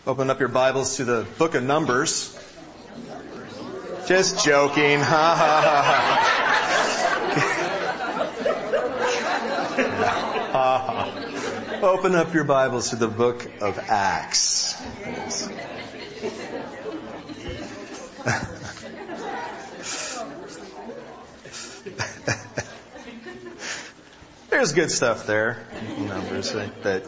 Open up your Bibles to the book of Numbers. Just joking. Ha ha ha ha. Open up your Bibles to the book of Acts. There's good stuff there in Numbers, but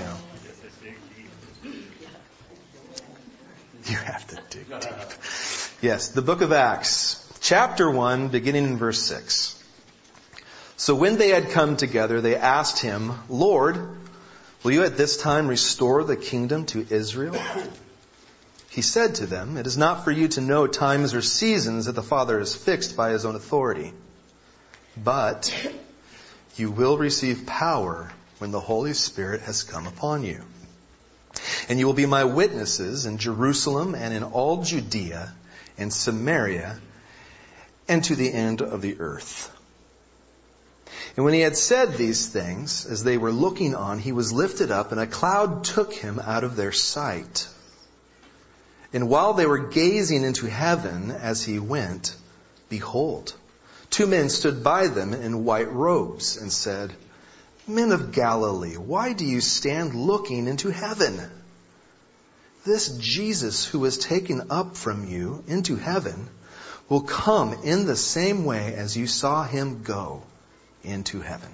you have to dig deep. Yes, the book of Acts, chapter 1, beginning in verse 6. So when they had come together, they asked him, Lord, will you at this time restore the kingdom to Israel? He said to them, it is not for you to know times or seasons that the Father has fixed by his own authority. But you will receive power when the Holy Spirit has come upon you. And you will be my witnesses in Jerusalem and in all Judea and Samaria and to the end of the earth. And when he had said these things, as they were looking on, he was lifted up and a cloud took him out of their sight. And while they were gazing into heaven as he went, behold, two men stood by them in white robes and said, Men of Galilee, why do you stand looking into heaven? This Jesus who was taken up from you into heaven will come in the same way as you saw him go into heaven.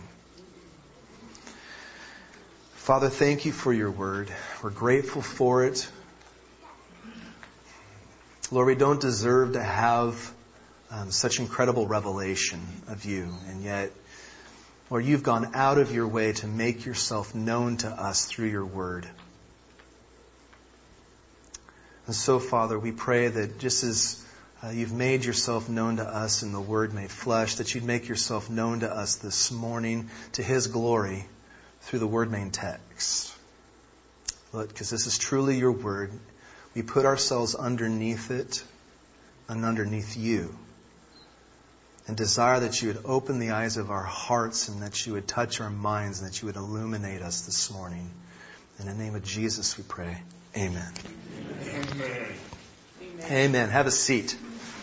Father, thank you for your word. We're grateful for it. Lord, we don't deserve to have such incredible revelation of you, and yet, Lord, you've gone out of your way to make yourself known to us through your word. And so, Father, we pray that just as you've made yourself known to us in the Word made flesh, that you'd make yourself known to us this morning to His glory through the Word made text. Lord, because this is truly your Word, we put ourselves underneath it and underneath you, and desire that you would open the eyes of our hearts and that you would touch our minds and that you would illuminate us this morning. In the name of Jesus we pray. Amen. Amen. Amen. Have a seat.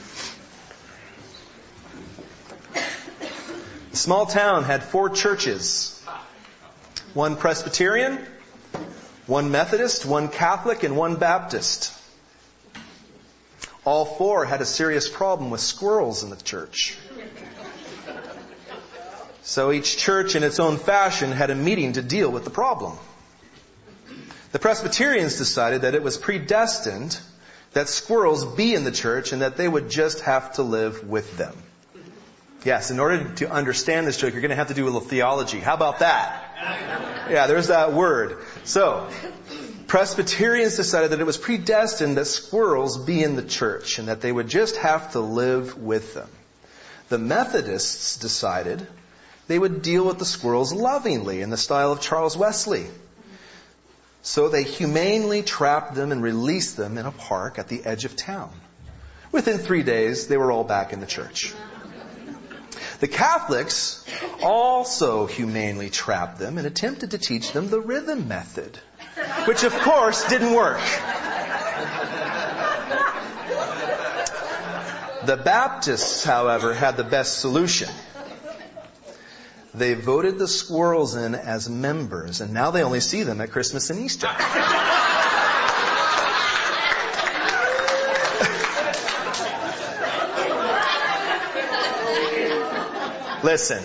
The small town had 4 churches. 1 Presbyterian, 1 Methodist, 1 Catholic, and 1 Baptist. All 4 had a serious problem with squirrels in the church. So each church in its own fashion had a meeting to deal with the problem. The Presbyterians decided that it was predestined that squirrels be in the church and that they would just have to live with them. Yes, in order to understand this joke, you're going to have to do a little theology. How about that? Yeah, there's that word. So, Presbyterians decided that it was predestined that squirrels be in the church and that they would just have to live with them. The Methodists decided they would deal with the squirrels lovingly in the style of Charles Wesley. So they humanely trapped them and released them in a park at the edge of town. Within 3 days, they were all back in the church. The Catholics also humanely trapped them and attempted to teach them the rhythm method, which of course didn't work. The Baptists, however, had the best solution. They voted the squirrels in as members, and now they only see them at Christmas and Easter. Listen.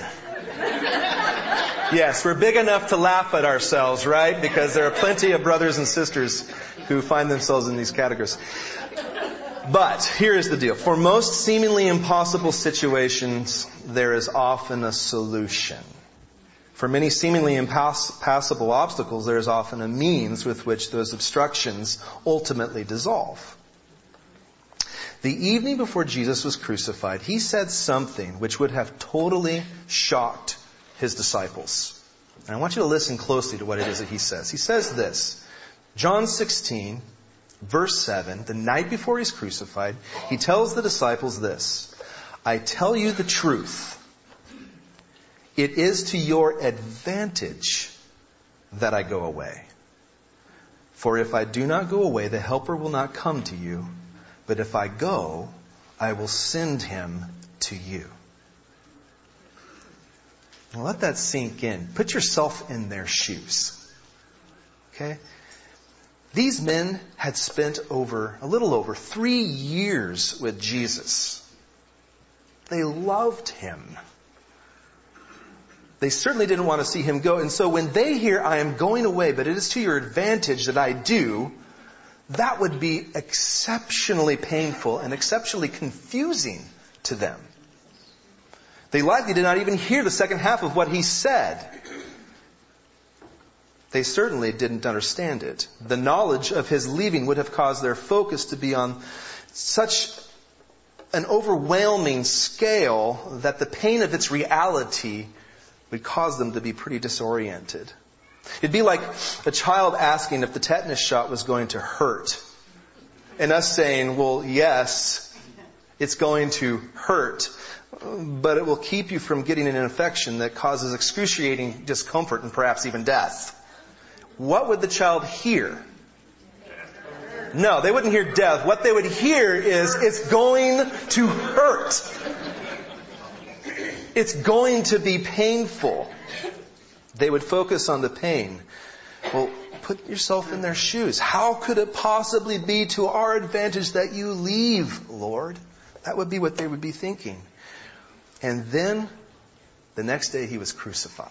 Yes, we're big enough to laugh at ourselves, right? Because there are plenty of brothers and sisters who find themselves in these categories. But here's the deal. For most seemingly impossible situations, there is often a solution. For many seemingly impassable obstacles, there is often a means with which those obstructions ultimately dissolve. The evening before Jesus was crucified, he said something which would have totally shocked his disciples. And I want you to listen closely to what it is that he says. He says this, John 16, verse 7, the night before he's crucified, he tells the disciples this, I tell you the truth. It is to your advantage that I go away. For if I do not go away, the Helper will not come to you. But if I go, I will send him to you. Now let that sink in. Put yourself in their shoes. Okay? These men had spent a little over 3 years with Jesus. They loved him. They certainly didn't want to see him go. And so when they hear, I am going away, but it is to your advantage that I do, that would be exceptionally painful and exceptionally confusing to them. They likely did not even hear the second half of what he said. They certainly didn't understand it. The knowledge of his leaving would have caused their focus to be on such an overwhelming scale that the pain of its reality would cause them to be pretty disoriented. It'd be like a child asking if the tetanus shot was going to hurt. And us saying, well, yes, it's going to hurt, but it will keep you from getting an infection that causes excruciating discomfort and perhaps even death. What would the child hear? No, they wouldn't hear death. What they would hear is, it's going to hurt. It's going to be painful. They would focus on the pain. Well, put yourself in their shoes. How could it possibly be to our advantage that you leave, Lord? That would be what they would be thinking. And then, the next day he was crucified.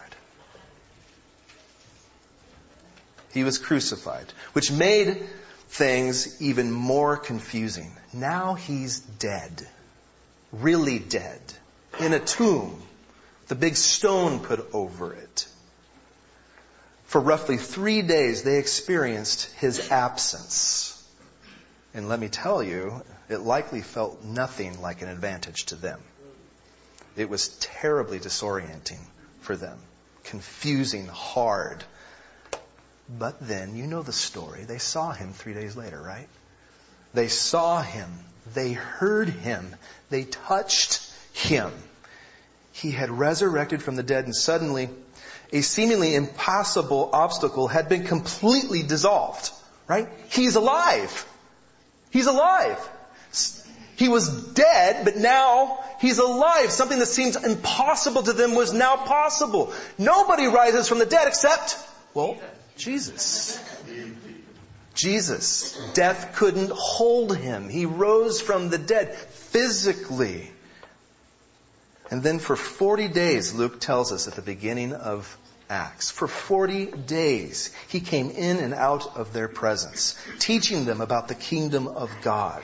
He was crucified, which made things even more confusing. Now he's dead. Really dead. In a tomb. The big stone put over it. For roughly 3 days they experienced his absence. And let me tell you, it likely felt nothing like an advantage to them. It was terribly disorienting for them. Confusing, hard. But then, you know the story. They saw him 3 days later, right? They saw him. They heard him. They touched him. He had resurrected from the dead, and suddenly a seemingly impossible obstacle had been completely dissolved. Right? He's alive. He's alive. He was dead, but now he's alive. Something that seemed impossible to them was now possible. Nobody rises from the dead except, well, Jesus. Jesus. Death couldn't hold him. He rose from the dead physically. And then for 40 days, Luke tells us at the beginning of Acts, for 40 days, he came in and out of their presence, teaching them about the kingdom of God.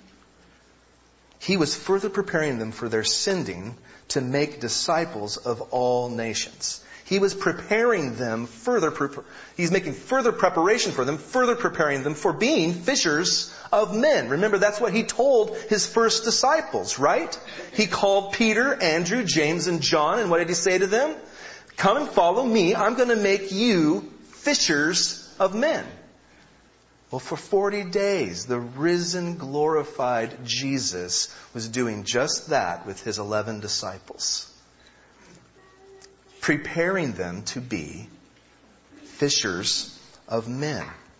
He was further preparing them for their sending to make disciples of all nations. He was preparing them he's making further preparation for them, further preparing them for being fishers of men. Remember, that's what he told his first disciples, right? He called Peter, Andrew, James, and John, and what did he say to them? Come and follow me. I'm going to make you fishers of men. Well, for 40 days, the risen, glorified Jesus was doing just that with his 11 disciples. Preparing them to be fishers of men.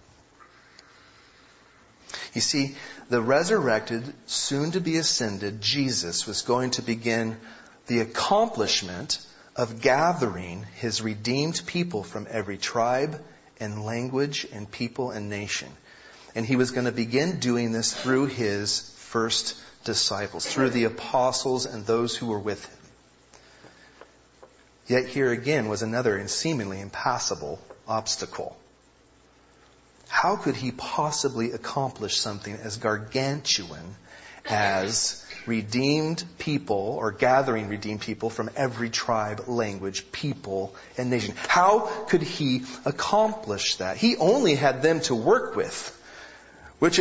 You see, the resurrected, soon-to-be ascended Jesus was going to begin the accomplishment of gathering his redeemed people from every tribe and language and people and nation. And he was going to begin doing this through his first disciples, through the apostles and those who were with him. Yet here again was another and seemingly impassable obstacle. How could he possibly accomplish something as gargantuan as redeemed people or gathering redeemed people from every tribe, language, people, and nation? How could he accomplish that? He only had them to work with, which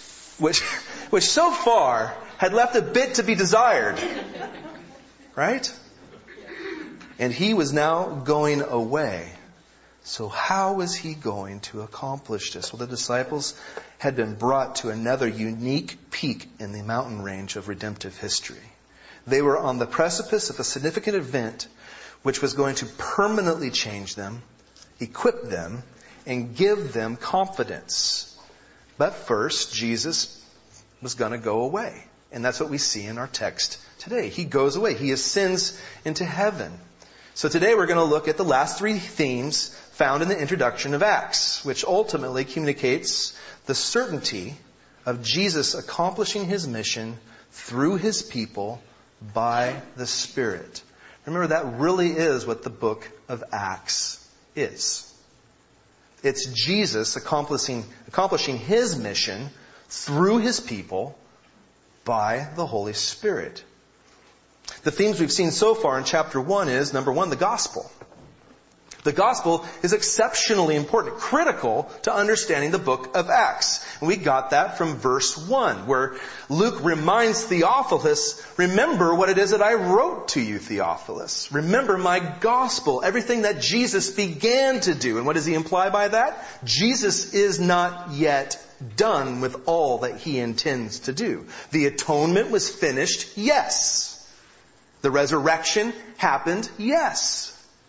so far had left a bit to be desired. Right? And he was now going away. So how was he going to accomplish this? Well, the disciples had been brought to another unique peak in the mountain range of redemptive history. They were on the precipice of a significant event which was going to permanently change them, equip them, and give them confidence. But first, Jesus was going to go away. And that's what we see in our text today. He goes away. He ascends into heaven. So today we're going to look at the last three themes found in the introduction of Acts, which ultimately communicates the certainty of Jesus accomplishing his mission through his people by the Spirit. Remember, that really is what the book of Acts is. It's Jesus accomplishing his mission through his people by the Holy Spirit. The themes we've seen so far in chapter 1 is, number 1, the gospel. The gospel is exceptionally important, critical to understanding the book of Acts. And we got that from verse 1, where Luke reminds Theophilus, remember what it is that I wrote to you, Theophilus. Remember my gospel, everything that Jesus began to do. And what does he imply by that? Jesus is not yet done with all that he intends to do. The atonement was finished, yes. The resurrection happened, yes.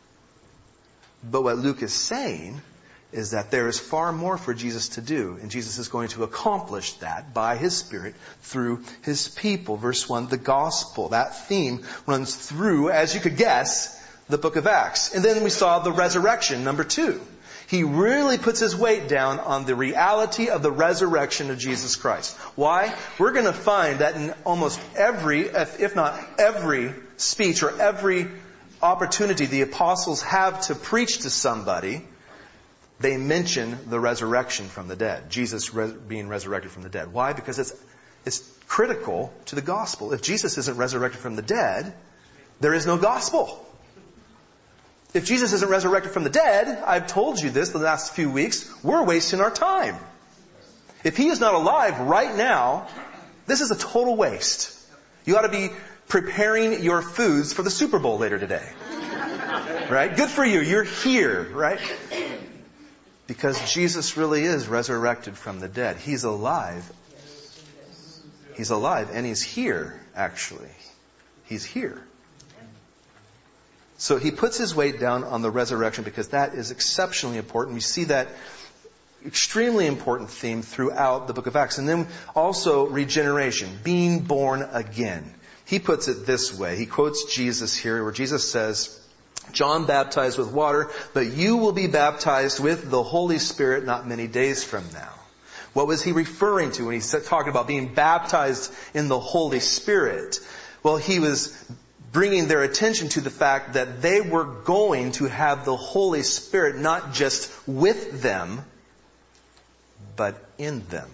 But what Luke is saying is that there is far more for Jesus to do, and Jesus is going to accomplish that by his Spirit through his people. Verse 1, the gospel, that theme runs through, as you could guess, the book of Acts. And then we saw the resurrection, number 2. He really puts his weight down on the reality of the resurrection of Jesus Christ. Why? We're going to find that in almost every, if not every speech or every opportunity the apostles have to preach to somebody, they mention the resurrection from the dead. Jesus being resurrected from the dead. Why? Because it's critical to the gospel. If Jesus isn't resurrected from the dead, there is no gospel. If Jesus isn't resurrected from the dead, I've told you this the last few weeks, we're wasting our time. If he is not alive right now, this is a total waste. You ought to be preparing your foods for the Super Bowl later today. Right? Good for you. You're here, right? Because Jesus really is resurrected from the dead. He's alive. He's alive and he's here, actually. He's here. So he puts his weight down on the resurrection because that is exceptionally important. We see that extremely important theme throughout the book of Acts. And then also regeneration, being born again. He puts it this way. He quotes Jesus here where Jesus says, John baptized with water, but you will be baptized with the Holy Spirit not many days from now. What was he referring to when he said, talking about being baptized in the Holy Spirit? Well, he was bringing their attention to the fact that they were going to have the Holy Spirit not just with them, but in them.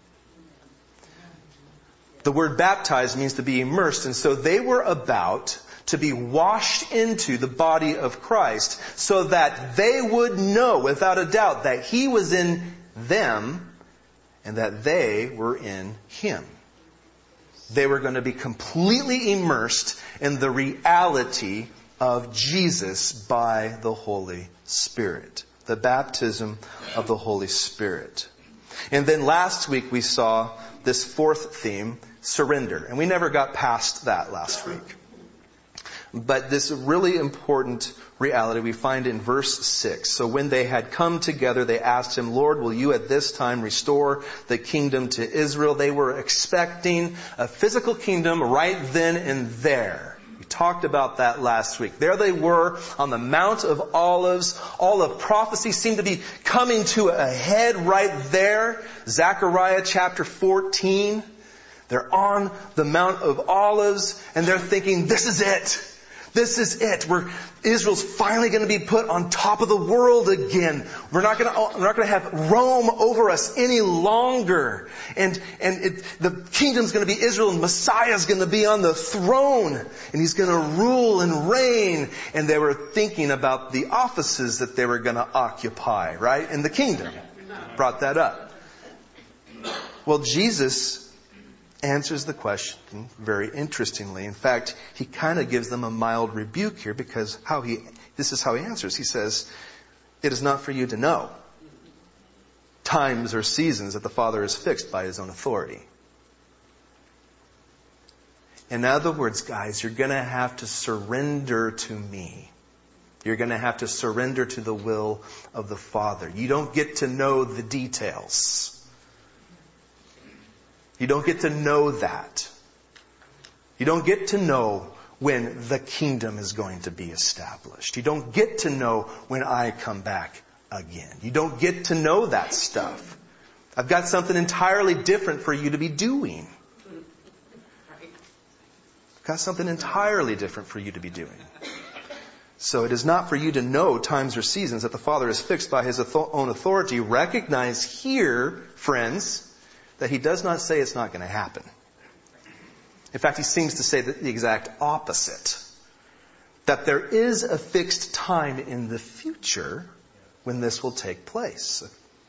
The word baptized means to be immersed, and so they were about to be washed into the body of Christ so that they would know without a doubt that he was in them and that they were in him. They were going to be completely immersed in the reality of Jesus by the Holy Spirit. The baptism of the Holy Spirit. And then last week we saw this fourth theme, surrender. And we never got past that last week. But this really important reality we find in verse 6. So when they had come together, they asked him, Lord, will you at this time restore the kingdom to Israel? They were expecting a physical kingdom right then and there. We talked about that last week. There they were on the Mount of Olives. All of prophecy seemed to be coming to a head right there. Zechariah chapter 14. They're on the Mount of Olives and they're thinking, this is it. This is it. Israel's finally going to be put on top of the world again. We're not going to have Rome over us any longer. And the kingdom's going to be Israel and Messiah's going to be on the throne. And he's going to rule and reign. And they were thinking about the offices that they were going to occupy, right? In the kingdom. Brought that up. Well, Jesus answers the question very interestingly. In fact, he kind of gives them a mild rebuke here because this is how he answers. He says, it is not for you to know times or seasons that the Father has fixed by his own authority. In other words, guys, you're going to have to surrender to me. You're going to have to surrender to the will of the Father. You don't get to know the details. You don't get to know that. You don't get to know when the kingdom is going to be established. You don't get to know when I come back again. You don't get to know that stuff. I've got something entirely different for you to be doing. I've got something entirely different for you to be doing. So it is not for you to know times or seasons that the Father is fixed by His own authority. Recognize here, friends, that He does not say it's not going to happen. In fact, He seems to say the exact opposite. That there is a fixed time in the future when this will take place.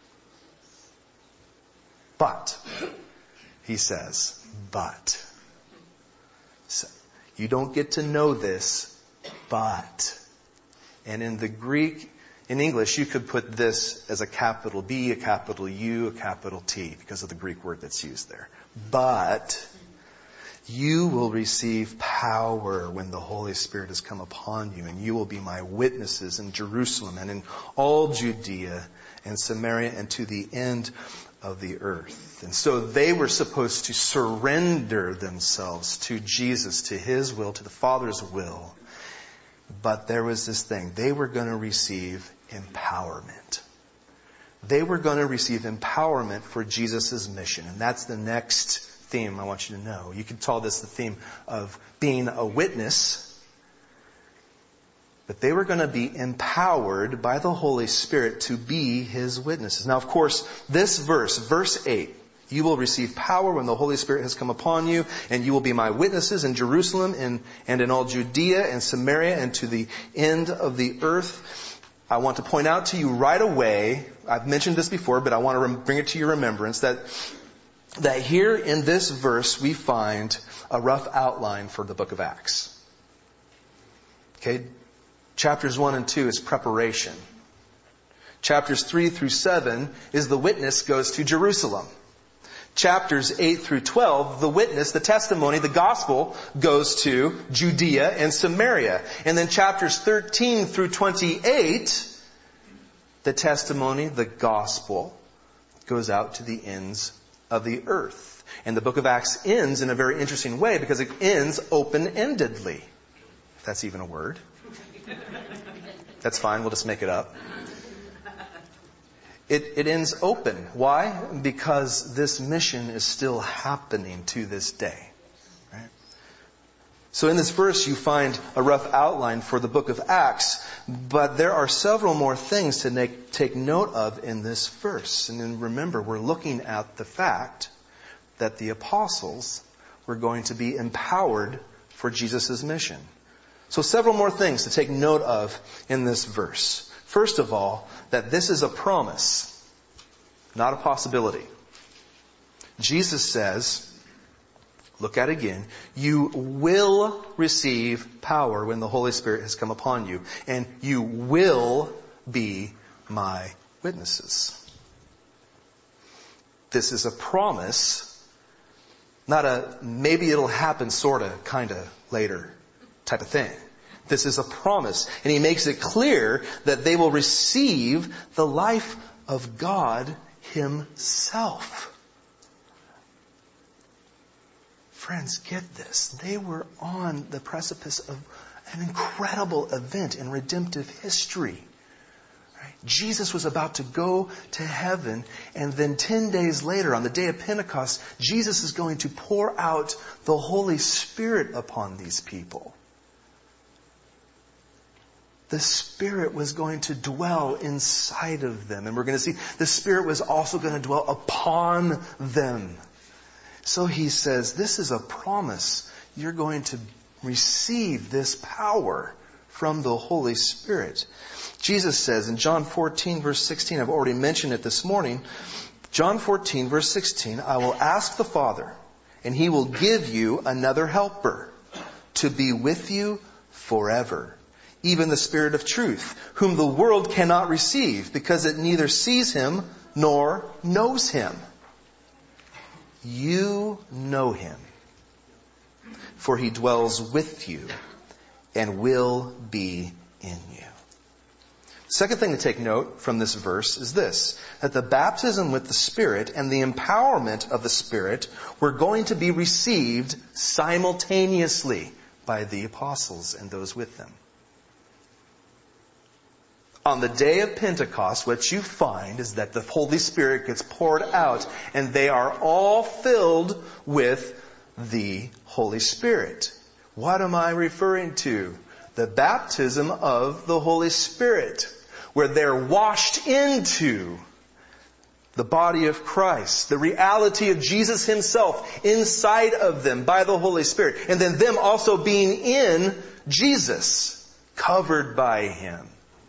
But, He says, but. So, you don't get to know this, but. And in the Greek, in English, you could put this as a capital B, a capital U, a capital T, because of the Greek word that's used there. But you will receive power when the Holy Spirit has come upon you, and you will be my witnesses in Jerusalem and in all Judea and Samaria and to the end of the earth. And so they were supposed to surrender themselves to Jesus, to His will, to the Father's will. But there was this thing. They were going to receive empowerment. They were going to receive empowerment for Jesus' mission. And that's the next theme I want you to know. You can call this the theme of being a witness. But they were going to be empowered by the Holy Spirit to be His witnesses. Now, of course, this verse 8, you will receive power when the Holy Spirit has come upon you, and you will be my witnesses in Jerusalem and in all Judea and Samaria and to the end of the earth. I want to point out to you right away, I've mentioned this before, but I want to bring it to your remembrance, that here in this verse we find a rough outline for the book of Acts. Okay? Chapters 1 and 2 is preparation. Chapters 3 through 7 is the witness goes to Jerusalem. Chapters 8 through 12, the witness, the testimony, the gospel goes to Judea and Samaria. And then chapters 13 through 28, the testimony, the gospel, goes out to the ends of the earth. And the book of Acts ends in a very interesting way because it ends open-endedly. If that's even a word. That's fine, we'll just make it up. It ends open. Why? Because this mission is still happening to this day. Right? So in this verse you find a rough outline for the book of Acts, but there are several more things to take note of in this verse. And then remember, we're looking at the fact that the apostles were going to be empowered for Jesus' mission. So several more things to take note of in this verse. First of all, that this is a promise, not a possibility. Jesus says, look at it again, you will receive power when the Holy Spirit has come upon you, and you will be my witnesses. This is a promise, not a maybe it'll happen sorta, kinda later type of thing. This is a promise. And He makes it clear that they will receive the life of God Himself. Friends, get this. They were on the precipice of an incredible event in redemptive history. Right? Jesus was about to go to heaven, and then 10 days later, on the day of Pentecost, Jesus is going to pour out the Holy Spirit upon these people. The Spirit was going to dwell inside of them. And we're going to see the Spirit was also going to dwell upon them. So He says, this is a promise. You're going to receive this power from the Holy Spirit. Jesus says in John 14 verse 16, I've already mentioned it this morning. John 14 verse 16, I will ask the Father, and He will give you another helper to be with you forever. Even the Spirit of truth, whom the world cannot receive, because it neither sees Him nor knows Him. You know Him, for He dwells with you and will be in you. Second thing to take note from this verse is this, that the baptism with the Spirit and the empowerment of the Spirit were going to be received simultaneously by the apostles and those with them. On the day of Pentecost, what you find is that the Holy Spirit gets poured out and they are all filled with the Holy Spirit. What am I referring to? The baptism of the Holy Spirit, where they're washed into the body of Christ, the reality of Jesus Himself inside of them by the Holy Spirit, and then them also being in Jesus, covered by Him.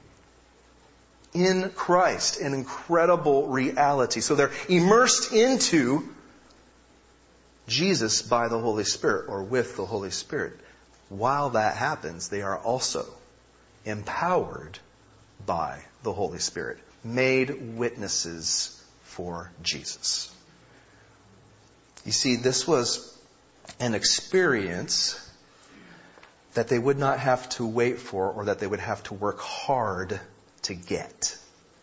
In Christ, an incredible reality. So they're immersed into Jesus by the Holy Spirit, or with the Holy Spirit. While that happens, they are also empowered by the Holy Spirit, made witnesses for Jesus. You see, this was an experience that they would not have to wait for, or that they would have to work hard to get.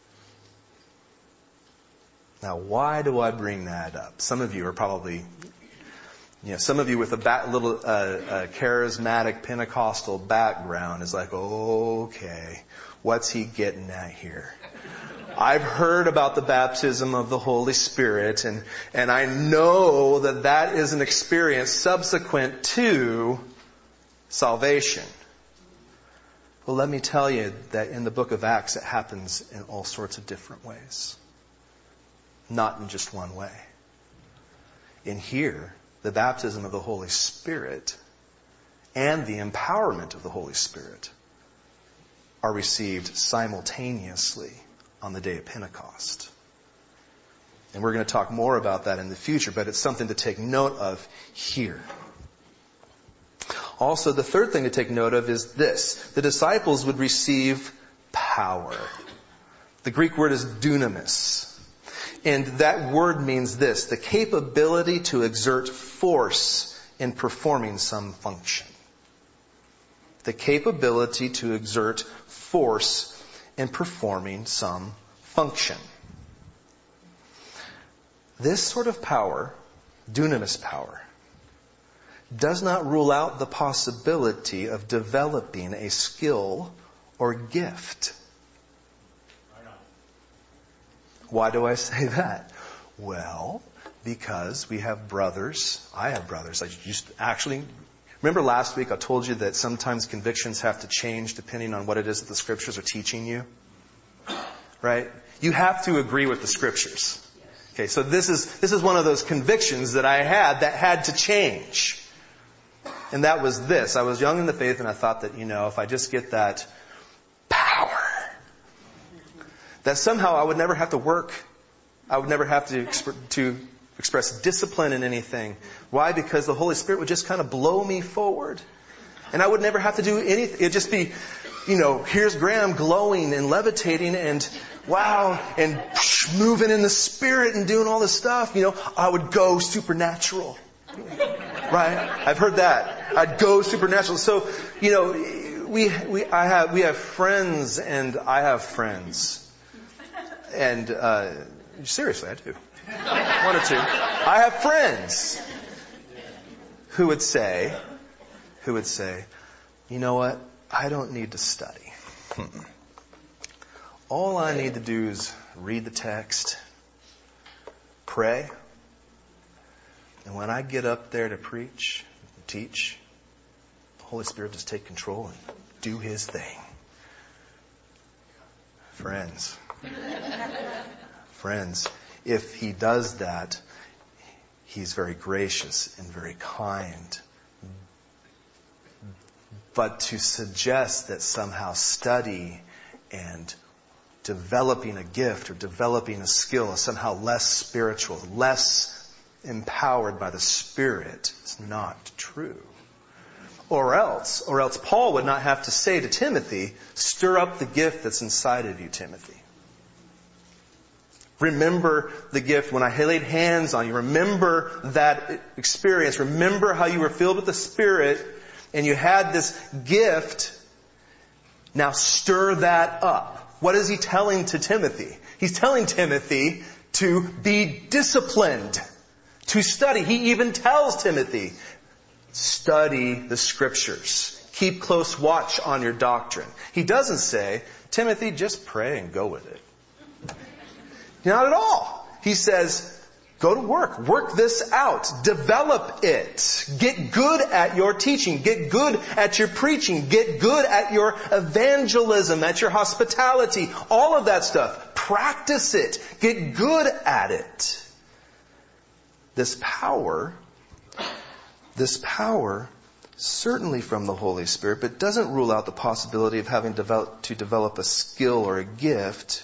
Now, why do I bring that up? Some of you are probably, some of you with a little charismatic Pentecostal background is like, okay, what's he getting at here? I've heard about the baptism of the Holy Spirit, and I know that that is an experience subsequent to salvation. Well, let me tell you that in the book of Acts, it happens in all sorts of different ways. Not in just one way. In here, the baptism of the Holy Spirit and the empowerment of the Holy Spirit are received simultaneously on the day of Pentecost. And we're going to talk more about that in the future, but it's something to take note of here. Also, the third thing to take note of is this. The disciples would receive power. The Greek word is dunamis. And that word means this, the capability to exert force in performing some function. The capability to exert force in performing some function. This sort of power, dunamis power, does not rule out the possibility of developing a skill or gift. Why do I say that? Well, because we have brothers. I have brothers. Remember last week I told you that sometimes convictions have to change depending on what it is that the Scriptures are teaching you? Right? You have to agree with the Scriptures. Okay, so this is one of those convictions that I had to change. And that was this. I was young in the faith and I thought that, if I just get that power, that somehow I would never have to work. I would never have to express discipline in anything. Why? Because the Holy Spirit would just kind of blow me forward. And I would never have to do anything. It'd just be, here's Graham glowing and levitating and wow, and moving in the Spirit and doing all this stuff. I would go supernatural. Right? I've heard that. I'd go supernatural. So, we have friends and I have friends. And, seriously, I do. One or two. I have friends who would say, you know what? I don't need to study. All I need to do is read the text, pray, and when I get up there to preach, teach, the Holy Spirit just take control and do His thing. Friends, if He does that, He's very gracious and very kind. But to suggest that somehow study and developing a gift or developing a skill is somehow less spiritual, less empowered by the Spirit is not true. Or else Paul would not have to say to Timothy, stir up the gift that's inside of you, Timothy. Remember the gift when I laid hands on you. Remember that experience. Remember how you were filled with the Spirit and you had this gift. Now stir that up. what is he telling to Timothy? He's telling Timothy to be disciplined, to study. He even tells Timothy, study the Scriptures. Keep close watch on your doctrine. He doesn't say, Timothy, just pray and go with it. Not at all. He says, go to work. Work this out. Develop it. Get good at your teaching. Get good at your preaching. Get good at your evangelism, at your hospitality. All of that stuff. Practice it. Get good at it. This power, certainly from the Holy Spirit, but doesn't rule out the possibility of having to develop a skill or a gift.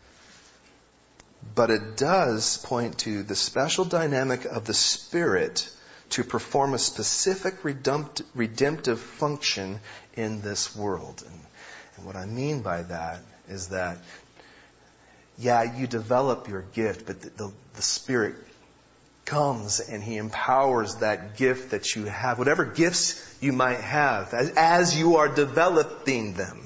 But it does point to the special dynamic of the Spirit to perform a specific redemptive function in this world. And what I mean by that is that, you develop your gift, but the Spirit comes and He empowers that gift that you have, whatever gifts you might have, as you are developing them.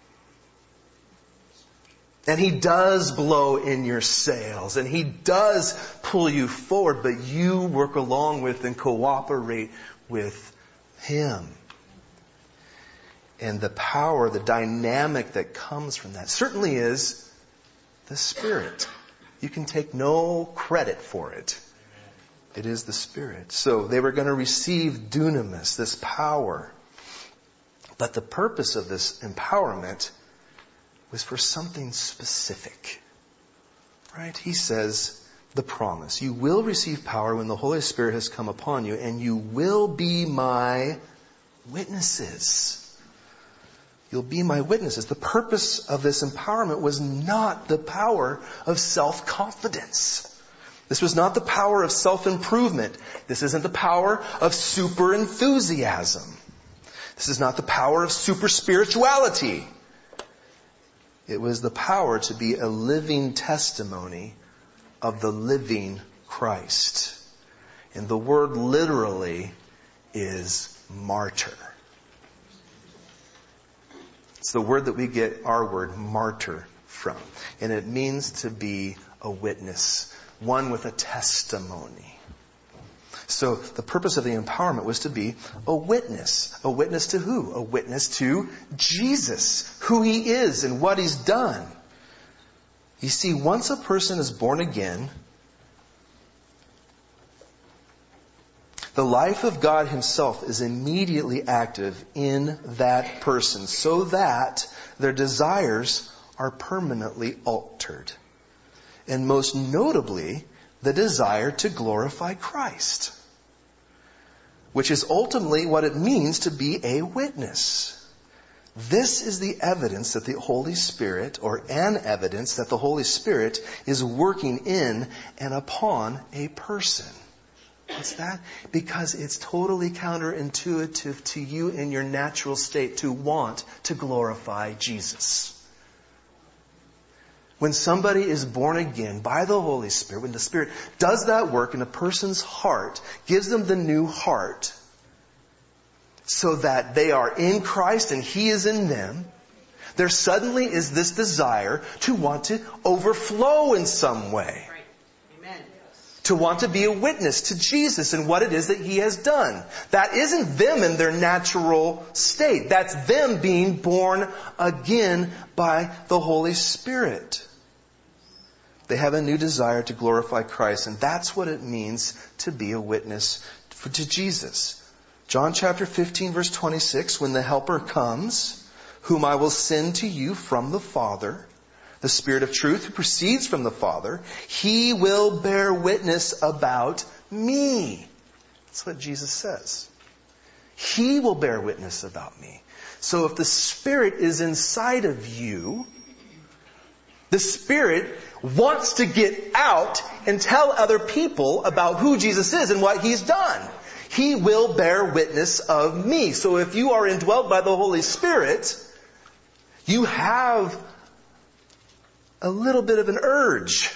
And He does blow in your sails, and He does pull you forward, but you work along with and cooperate with Him. And the power, the dynamic that comes from that certainly is the Spirit. You can take no credit for it. It is the Spirit. So they were going to receive dunamis, this power. But the purpose of this empowerment was for something specific. Right? He says, the promise. You will receive power when the Holy Spirit has come upon you, and you will be my witnesses. You'll be my witnesses. The purpose of this empowerment was not the power of self-confidence. This was not the power of self-improvement. This isn't the power of super enthusiasm. This is not the power of super spirituality. It was the power to be a living testimony of the living Christ. And the word literally is martyr. It's the word that we get our word martyr from. And it means to be a witness, one with a testimony. So the purpose of the empowerment was to be a witness. A witness to who? A witness to Jesus, who He is and what He's done. You see, once a person is born again, the life of God Himself is immediately active in that person, so that their desires are permanently altered. And most notably, the desire to glorify Christ, which is ultimately what it means to be a witness. This is the evidence that the Holy Spirit, or an evidence that the Holy Spirit is working in and upon a person. What's that? Because it's totally counterintuitive to you in your natural state to want to glorify Jesus. When somebody is born again by the Holy Spirit, when the Spirit does that work in a person's heart, gives them the new heart, so that they are in Christ and He is in them, there suddenly is this desire to want to overflow in some way. Right. Amen. To want to be a witness to Jesus and what it is that He has done. That isn't them in their natural state. That's them being born again by the Holy Spirit. They have a new desire to glorify Christ, and that's what it means to be a witness to Jesus. John chapter 15 verse 26, when the Helper comes, whom I will send to you from the Father, the Spirit of truth who proceeds from the Father, He will bear witness about me. That's what Jesus says. He will bear witness about me. So if the Spirit is inside of you, the Spirit wants to get out and tell other people about who Jesus is and what He's done. He will bear witness of me. So if you are indwelled by the Holy Spirit, you have a little bit of an urge.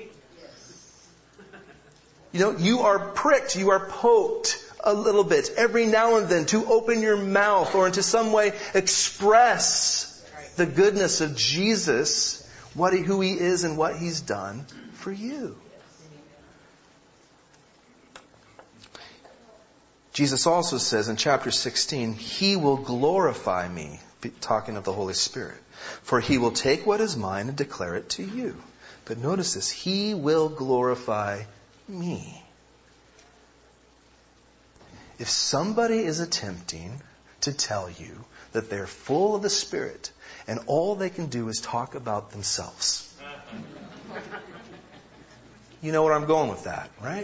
You are pricked, you are poked a little bit every now and then to open your mouth or into some way express the goodness of Jesus, who He is and what He's done for you. Jesus also says in chapter 16, He will glorify me, talking of the Holy Spirit. For He will take what is mine and declare it to you. But notice this, He will glorify me. If somebody is attempting to tell you that they're full of the Spirit and all they can do is talk about themselves, you know where I'm going with that, right?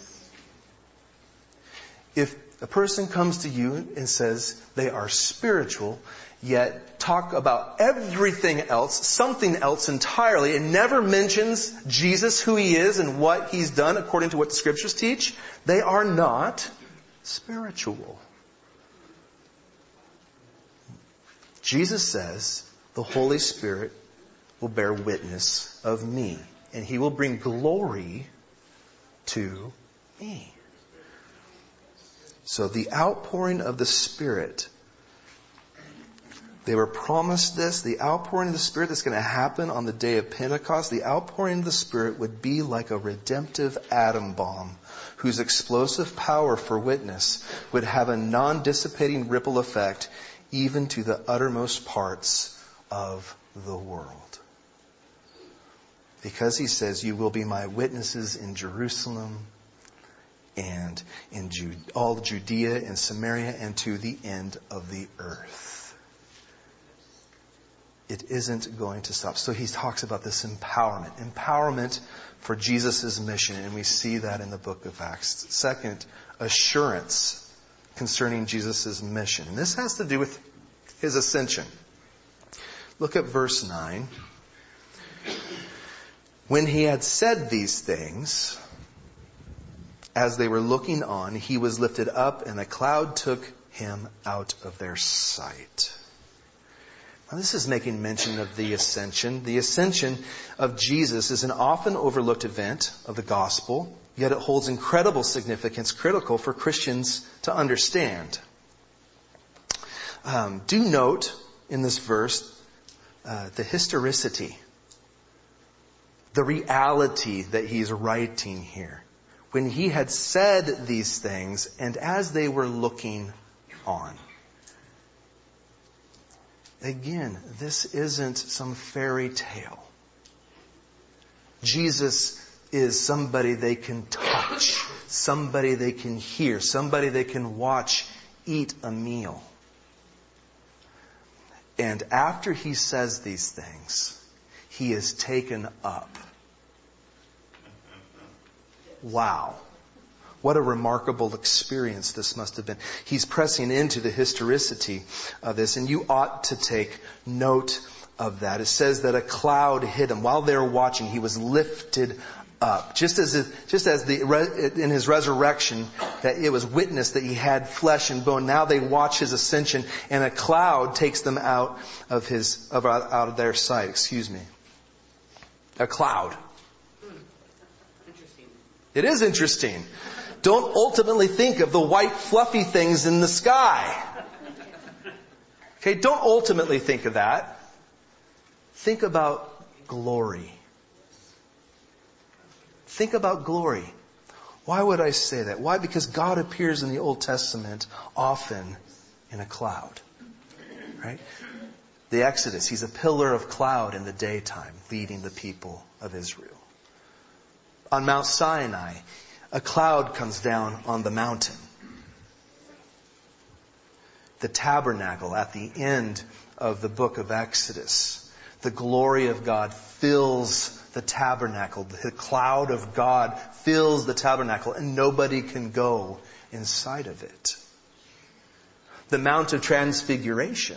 If a person comes to you and says they are spiritual, yet talk about everything else, something else entirely, and never mentions Jesus, who He is, and what He's done according to what the Scriptures teach, they are not spiritual. Jesus says the Holy Spirit will bear witness of me, and He will bring glory to me. So the outpouring of the Spirit, they were promised this, the outpouring of the Spirit that's going to happen on the day of Pentecost, the outpouring of the Spirit would be like a redemptive atom bomb whose explosive power for witness would have a non-dissipating ripple effect even to the uttermost parts of the world. Because He says, you will be my witnesses in Jerusalem and in all Judea and Samaria and to the end of the earth. It isn't going to stop. So He talks about this empowerment for Jesus' mission, and we see that in the book of Acts. Second, assurance concerning Jesus' mission. And this has to do with His ascension. Look at verse 9. When He had said these things, as they were looking on, He was lifted up, and a cloud took Him out of their sight. Now, this is making mention of the ascension. The ascension of Jesus is an often overlooked event of the gospel, yet it holds incredible significance, critical for Christians to understand. Do note in this verse the historicity, the reality that he's writing here. When He had said these things, and as they were looking on. Again, this isn't some fairy tale. Jesus is somebody they can touch, somebody they can hear, somebody they can watch eat a meal. And after He says these things, He is taken up. Wow. What a remarkable experience this must have been. He's pressing into the historicity of this, and you ought to take note of that. It says that a cloud hid Him. While they were watching, He was lifted up. Just as in His resurrection, that it was witnessed that He had flesh and bone. Now they watch His ascension, and a cloud takes them out of their sight. A cloud. It is interesting. Don't ultimately think of the white fluffy things in the sky. Okay, don't ultimately think of that. Think about glory. Think about glory. Why would I say that? Why? Because God appears in the Old Testament often in a cloud. Right? The Exodus, He's a pillar of cloud in the daytime, leading the people of Israel. On Mount Sinai, a cloud comes down on the mountain. The tabernacle at the end of the book of Exodus, the glory of God fills the tabernacle. The cloud of God fills the tabernacle, and nobody can go inside of it. The Mount of Transfiguration.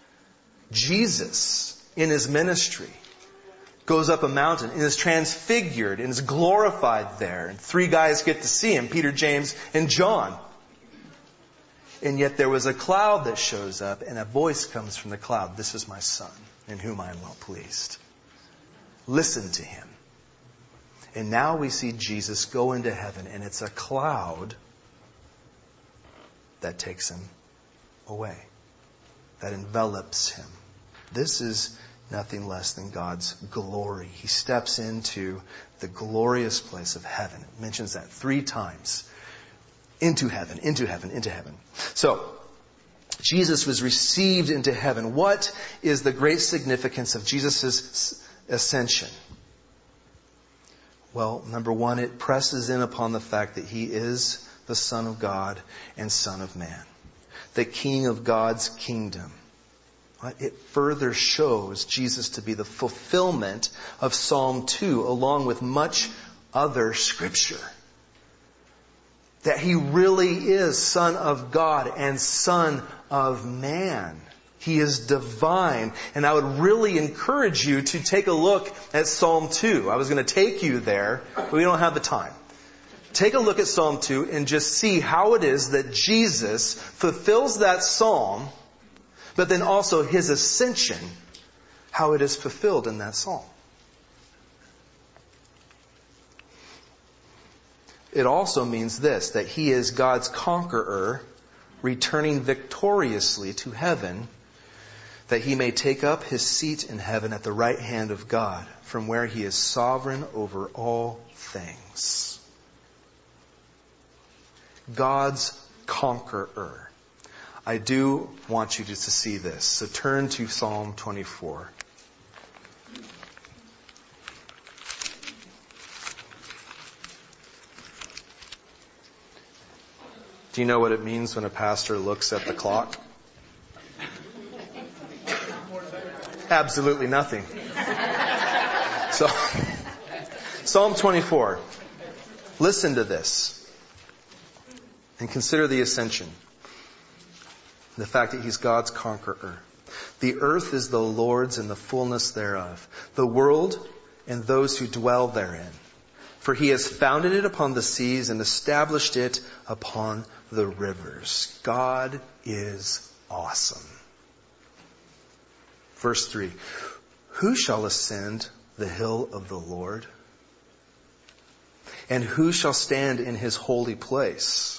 Jesus, in His ministry, goes up a mountain and is transfigured and is glorified there. And 3 guys get to see Him, Peter, James, and John. And yet there was a cloud that shows up, and a voice comes from the cloud. This is my Son, in whom I am well pleased. Listen to Him. And now we see Jesus go into heaven, and it's a cloud that takes Him away, that envelops Him. This is nothing less than God's glory. He steps into the glorious place of heaven. It mentions that 3 times. Into heaven, into heaven, into heaven. So, Jesus was received into heaven. What is the great significance of Jesus' ascension? Well, number 1, it presses in upon the fact that He is the Son of God and Son of Man. The King of God's kingdom. It further shows Jesus to be the fulfillment of Psalm 2, along with much other Scripture. That He really is Son of God and Son of Man. He is divine. And I would really encourage you to take a look at Psalm 2. I was going to take you there, but we don't have the time. Take a look at Psalm 2 and just see how it is that Jesus fulfills that psalm, but then also His ascension, how it is fulfilled in that psalm. It also means this, that He is God's conqueror, returning victoriously to heaven, that He may take up His seat in heaven at the right hand of God, from where He is sovereign over all things. God's conqueror. I do want you to see this. So turn to Psalm 24. Do you know what it means when a pastor looks at the clock? Absolutely nothing. So, Psalm 24. Listen to this. And consider the ascension. The fact that He's God's conqueror. The earth is the Lord's and the fullness thereof, the world and those who dwell therein. For He has founded it upon the seas and established it upon the rivers. God is awesome. Verse 3. Who shall ascend the hill of the Lord? And who shall stand in His holy place?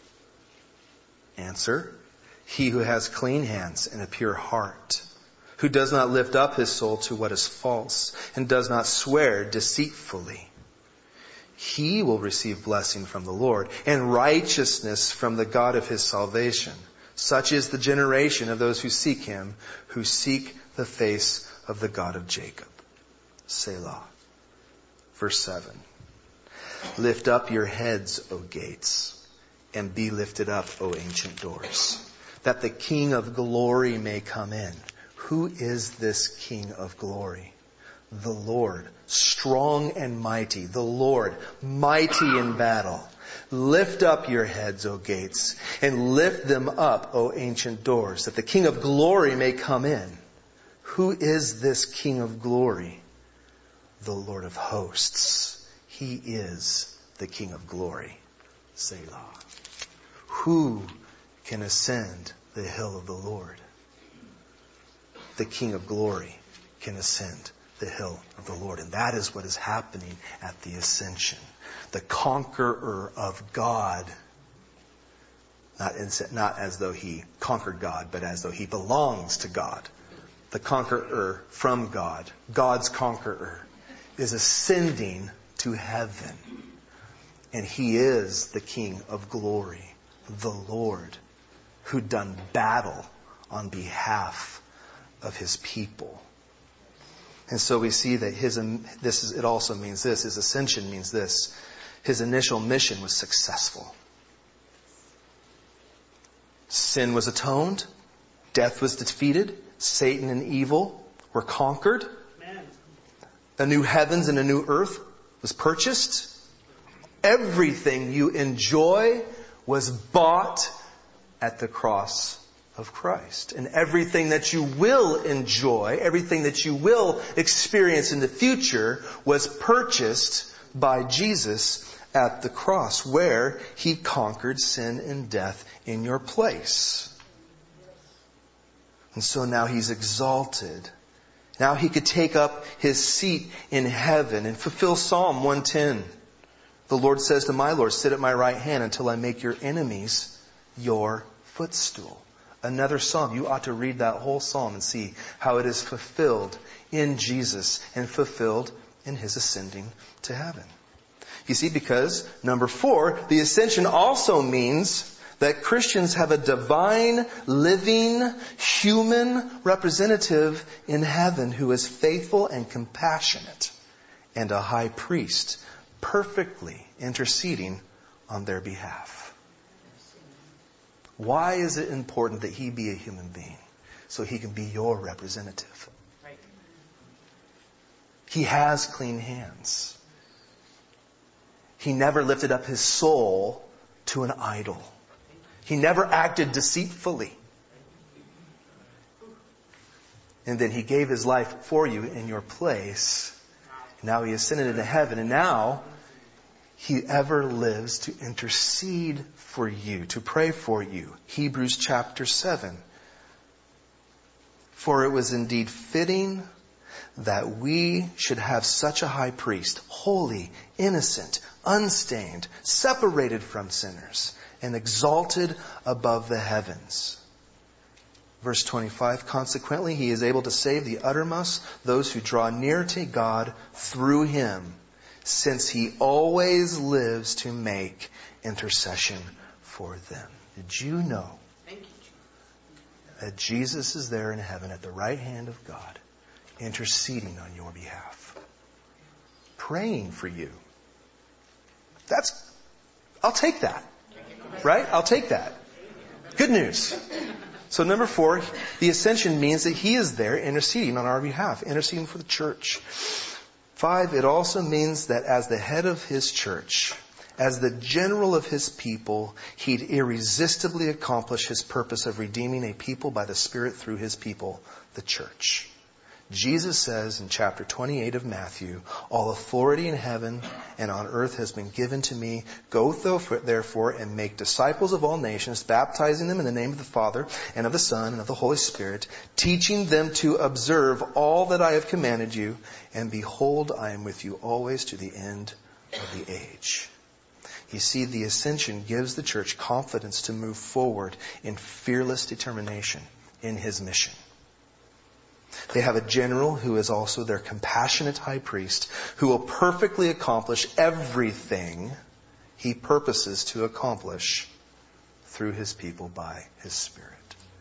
Answer. He who has clean hands and a pure heart, who does not lift up his soul to what is false, and does not swear deceitfully. He will receive blessing from the Lord, and righteousness from the God of his salvation. Such is the generation of those who seek Him, who seek the face of the God of Jacob. Selah. Verse 7. Lift up your heads, O gates, and be lifted up, O ancient doors, that the King of glory may come in. Who is this King of glory? The Lord, strong and mighty. The Lord, mighty in battle. Lift up your heads, O gates, and lift them up, O ancient doors, that the King of glory may come in. Who is this King of glory? The Lord of hosts. He is the King of glory. Selah. Who can ascend the hill of the Lord? The King of glory can ascend the hill of the Lord. And that is what is happening at the ascension. The conqueror of God, not as though He conquered God, but as though He belongs to God. The conqueror from God, God's conqueror, is ascending to heaven. And He is the King of glory, the Lord, who done battle on behalf of His people. And so we see that it also means this. His ascension means this. His initial mission was successful. Sin was atoned. Death was defeated. Satan and evil were conquered. A new heavens and a new earth was purchased. Everything you enjoy was bought at the cross of Christ. And everything that you will enjoy, everything that you will experience in the future was purchased by Jesus at the cross, where He conquered sin and death in your place. And so now He's exalted. Now He could take up His seat in heaven and fulfill Psalm 110. The Lord says to my Lord, sit at my right hand until I make your enemies your footstool. Another psalm. You ought to read that whole psalm and see how it is fulfilled in Jesus and fulfilled in His ascending to heaven. You see, because, number 4, the ascension also means that Christians have a divine, living, human representative in heaven who is faithful and compassionate, and a high priest perfectly interceding on their behalf. Why is it important that He be a human being? So He can be your representative. He has clean hands. He never lifted up His soul to an idol. He never acted deceitfully. And then He gave His life for you in your place. Now He ascended into heaven, and now He ever lives to intercede for you, to pray for you. Hebrews chapter 7. For it was indeed fitting that we should have such a high priest, holy, innocent, unstained, separated from sinners, and exalted above the heavens. Verse 25, consequently, He is able to save the uttermost those who draw near to God through Him, since He always lives to make intercession for them. Did you know that Jesus is there in heaven at the right hand of God, interceding on your behalf, praying for you? I'll take that. Right? I'll take that. Good news. So number 4, the ascension means that He is there interceding on our behalf, interceding for the church. 5, it also means that as the head of His church, as the general of His people, He'd irresistibly accomplish His purpose of redeeming a people by the Spirit through His people, the church. Jesus says in chapter 28 of Matthew, all authority in heaven and on earth has been given to me. Go therefore and make disciples of all nations, baptizing them in the name of the Father and of the Son and of the Holy Spirit, teaching them to observe all that I have commanded you. And behold, I am with you always to the end of the age. You see, the ascension gives the church confidence to move forward in fearless determination in His mission. They have a general who is also their compassionate high priest, who will perfectly accomplish everything He purposes to accomplish through His people by His Spirit.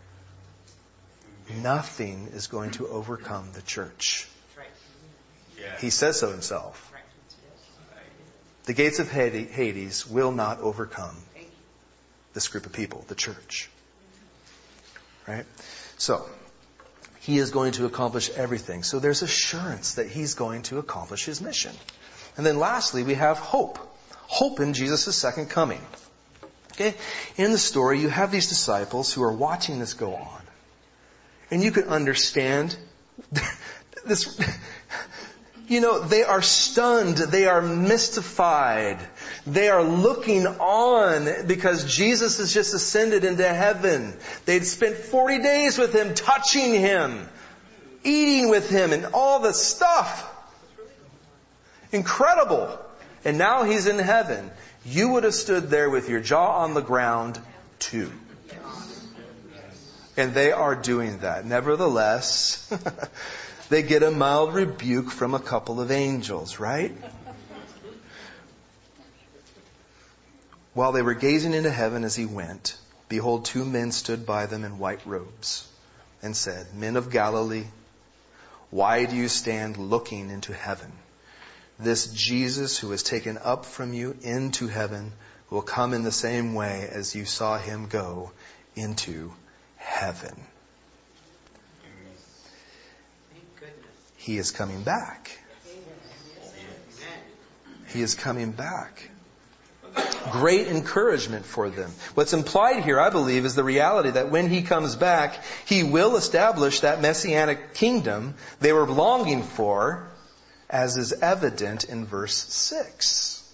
Nothing is going to overcome the church. He says so Himself. The gates of Hades will not overcome this group of people, the church. Right? So, He is going to accomplish everything. So there's assurance that He's going to accomplish His mission. And then lastly, we have hope. Hope in Jesus' second coming. Okay? In the story, you have these disciples who are watching this go on. And you can understand this. They are stunned. They are mystified. They are looking on because Jesus has just ascended into heaven. They'd spent 40 days with Him, touching Him, eating with Him, and all the stuff. Incredible. And now He's in heaven. You would have stood there with your jaw on the ground too. And they are doing that. Nevertheless, they get a mild rebuke from a couple of angels, right? While they were gazing into heaven as He went, behold, 2 men stood by them in white robes and said, Men of Galilee, why do you stand looking into heaven? This Jesus who was taken up from you into heaven will come in the same way as you saw Him go into heaven. He is coming back. He is coming back. Great encouragement for them. What's implied here, I believe, is the reality that when He comes back, He will establish that messianic kingdom they were longing for, as is evident in verse 6.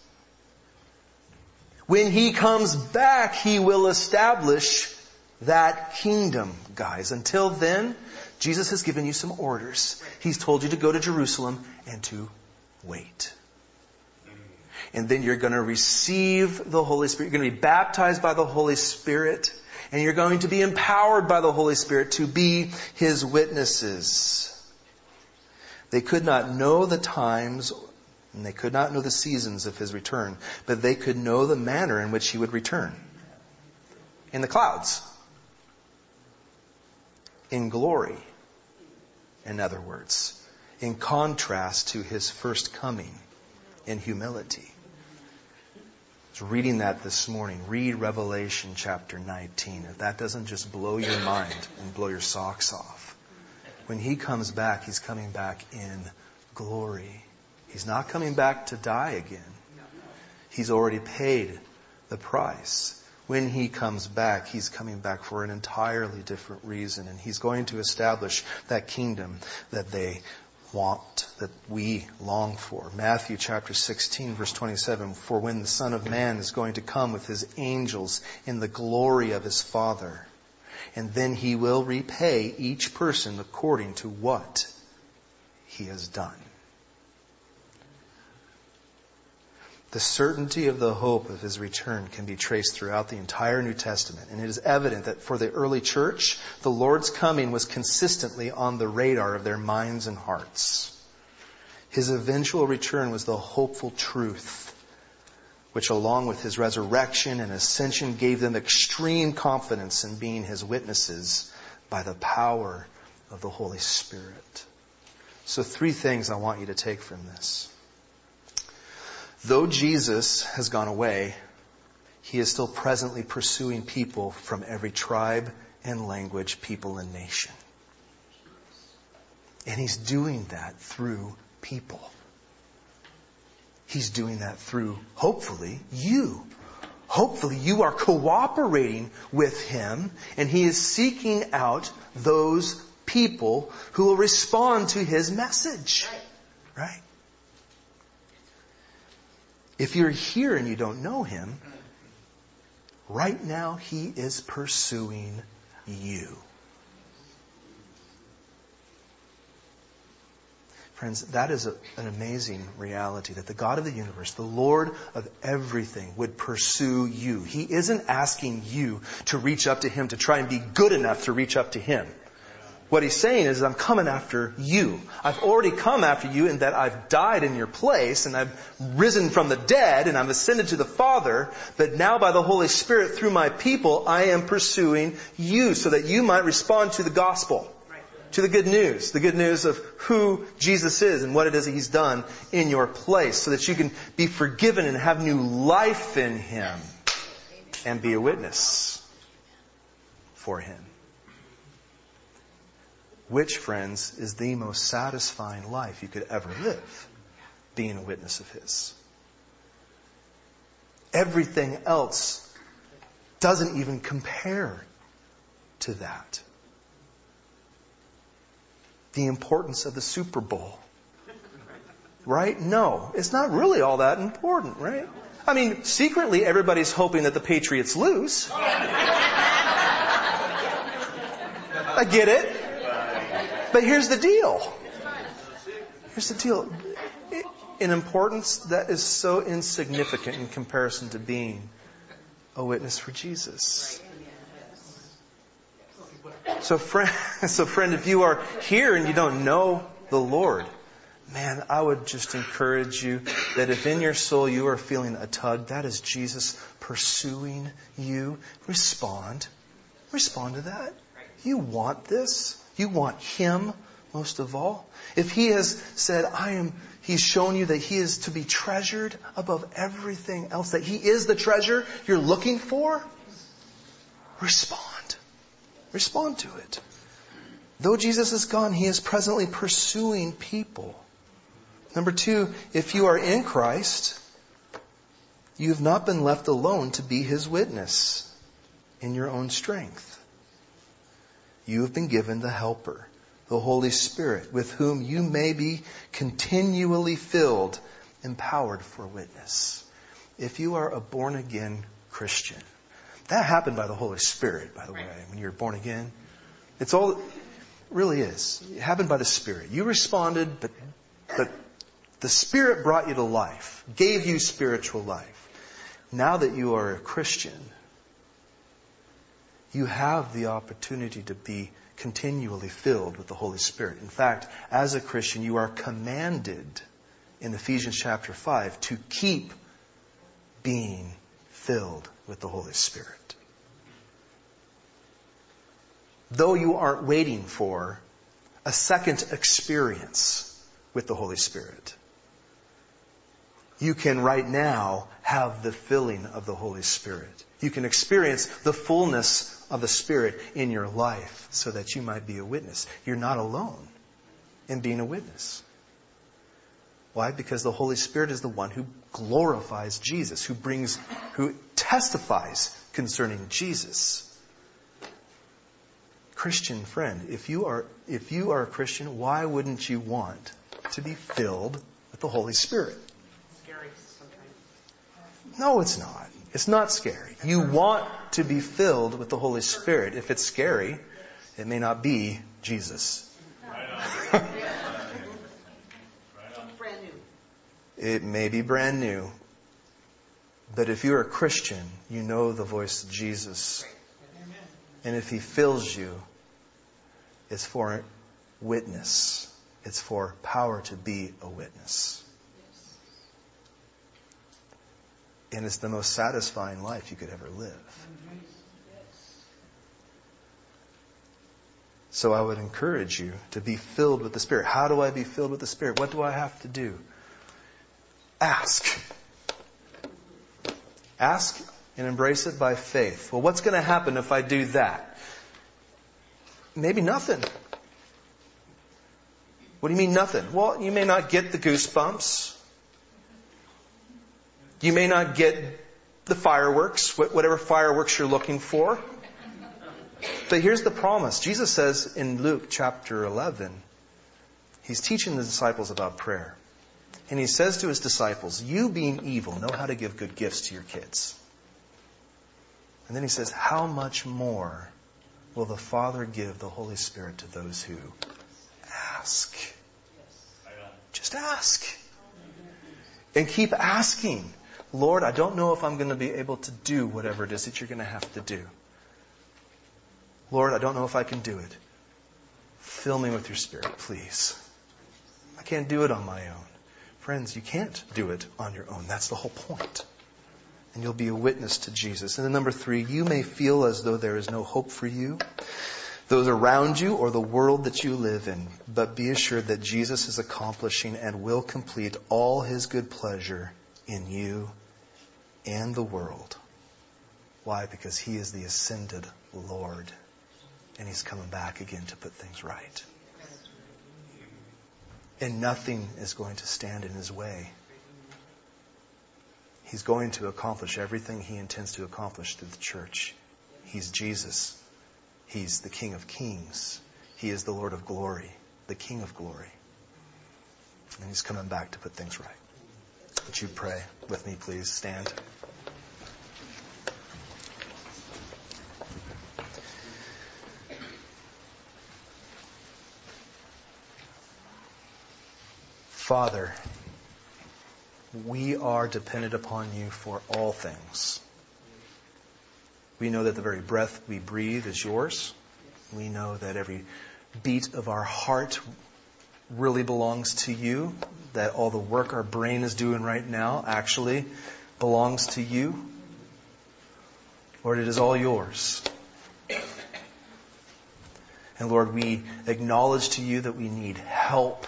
When He comes back, He will establish that kingdom, guys. Until then, Jesus has given you some orders. He's told you to go to Jerusalem and to wait. And then you're going to receive the Holy Spirit. You're going to be baptized by the Holy Spirit. And you're going to be empowered by the Holy Spirit to be His witnesses. They could not know the times and they could not know the seasons of His return, but they could know the manner in which He would return. In the clouds. In glory. In other words. In contrast to His first coming. In humility. I was reading that this morning. Read Revelation chapter 19. If that doesn't just blow your mind and blow your socks off. When He comes back, He's coming back in glory. He's not coming back to die again. He's already paid the price. When He comes back, He's coming back for an entirely different reason. And He's going to establish that kingdom that they want, that we long for. Matthew chapter 16 verse 27, for when the Son of Man is going to come with His angels in the glory of His Father, and then He will repay each person according to what he has done. The certainty of the hope of His return can be traced throughout the entire New Testament. And it is evident that for the early church, the Lord's coming was consistently on the radar of their minds and hearts. His eventual return was the hopeful truth, which along with His resurrection and ascension gave them extreme confidence in being His witnesses by the power of the Holy Spirit. So 3 things I want you to take from this. Though Jesus has gone away, He is still presently pursuing people from every tribe and language, people and nation. And He's doing that through people. He's doing that through, hopefully, you. Hopefully you are cooperating with Him and He is seeking out those people who will respond to His message. Right? If you're here and you don't know Him, right now He is pursuing you. Friends, that is an amazing reality, that the God of the universe, the Lord of everything, would pursue you. He isn't asking you to reach up to Him to try and be good enough to reach up to Him. What He's saying is, I'm coming after you. I've already come after you in that I've died in your place and I've risen from the dead and I've ascended to the Father. But now by the Holy Spirit through my people, I am pursuing you so that you might respond to the gospel, to the good news of who Jesus is and what it is that He's done in your place so that you can be forgiven and have new life in Him and be a witness for Him. Which, friends, is the most satisfying life you could ever live, being a witness of His. Everything else doesn't even compare to that. The importance of the Super Bowl. Right? No, it's not really all that important, right? I mean, secretly everybody's hoping that the Patriots lose. I get it. But here's the deal. In importance, that is so insignificant in comparison to being a witness for Jesus. So friend, if you are here and you don't know the Lord, man, I would just encourage you that if in your soul you are feeling a tug, that is Jesus pursuing you. Respond. Respond to that. You want this. You want Him most of all. If He has said, He's shown you that He is to be treasured above everything else, that He is the treasure you're looking for, respond. Respond to it. Though Jesus is gone, He is presently pursuing people. Number 2, if you are in Christ, you have not been left alone to be His witness in your own strength. You have been given the Helper, the Holy Spirit, with whom you may be continually filled, empowered for witness. If you are a born-again Christian, that happened by the Holy Spirit, by the way, when you're born again. It really is. It happened by the Spirit. You responded, but the Spirit brought you to life, gave you spiritual life. Now that you are a Christian, You have the opportunity to be continually filled with the Holy Spirit. In fact, as a Christian, you are commanded in Ephesians chapter 5 to keep being filled with the Holy Spirit. Though you aren't waiting for a second experience with the Holy Spirit, you can right now have the filling of the Holy Spirit. You can experience the fullness of the Spirit in your life so that you might be a witness. You're not alone in being a witness. Why? Because the Holy Spirit is the one who glorifies Jesus, who testifies concerning Jesus. Christian friend, if you are a Christian, why wouldn't you want to be filled with the Holy Spirit? Scary sometimes. No, it's not. It's not scary. You want to be filled with the Holy Spirit. If it's scary, it may not be Jesus. Brand new. It may be brand new. But if you're a Christian, you know the voice of Jesus. And if He fills you, it's for witness. It's for power to be a witness. And it's the most satisfying life you could ever live. So I would encourage you to be filled with the Spirit. How do I be filled with the Spirit? What do I have to do? Ask. Ask and embrace it by faith. Well, what's going to happen if I do that? Maybe nothing. What do you mean nothing? Well, you may not get the goosebumps. You may not get the fireworks, whatever fireworks you're looking for. But here's the promise. Jesus says in Luke chapter 11, He's teaching the disciples about prayer. And He says to His disciples, you being evil know how to give good gifts to your kids. And then He says, how much more will the Father give the Holy Spirit to those who ask? Just ask. And keep asking. Lord, I don't know if I'm going to be able to do whatever it is that you're going to have to do. Lord, I don't know if I can do it. Fill me with your Spirit, please. I can't do it on my own. Friends, you can't do it on your own. That's the whole point. And you'll be a witness to Jesus. And then number 3, you may feel as though there is no hope for you, those around you, or the world that you live in. But be assured that Jesus is accomplishing and will complete all His good pleasure in you and the world. Why? Because He is the ascended Lord. And He's coming back again to put things right. And nothing is going to stand in His way. He's going to accomplish everything He intends to accomplish through the church. He's Jesus. He's the King of Kings. He is the Lord of glory, the King of glory. And He's coming back to put things right. Would you pray with me, please? Stand. Father, we are dependent upon You for all things. We know that the very breath we breathe is Yours. We know that every beat of our heart really belongs to You, that all the work our brain is doing right now actually belongs to You. Lord, it is all Yours. And Lord, we acknowledge to You that we need help.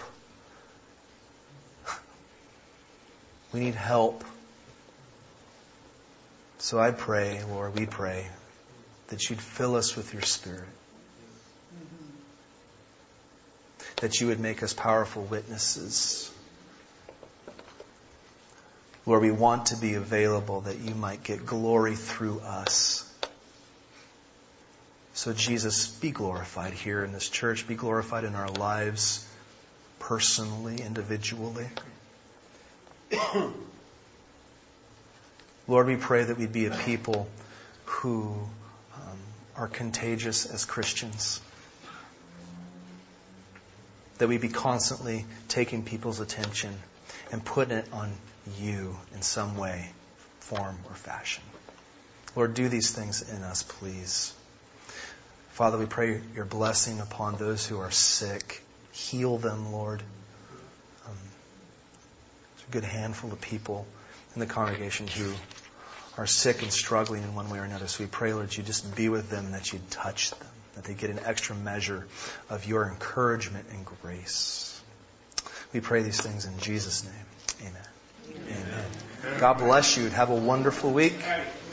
We need help. So I pray, Lord, we pray that You'd fill us with Your Spirit. That You would make us powerful witnesses. Lord, we want to be available that You might get glory through us. So Jesus, be glorified here in this church. Be glorified in our lives, personally, individually. Lord, we pray that we'd be a people who are contagious as Christians. That we'd be constantly taking people's attention and putting it on You in some way, form, or fashion. Lord, do these things in us, please. Father, we pray your blessing upon those who are sick. Heal them, Lord. There's a good handful of people in the congregation who are sick and struggling in one way or another. So we pray, Lord, you just be with them, that you touch them, that they get an extra measure of your encouragement and grace. We pray these things in Jesus' name. Amen. Amen. God bless you. Have a wonderful week.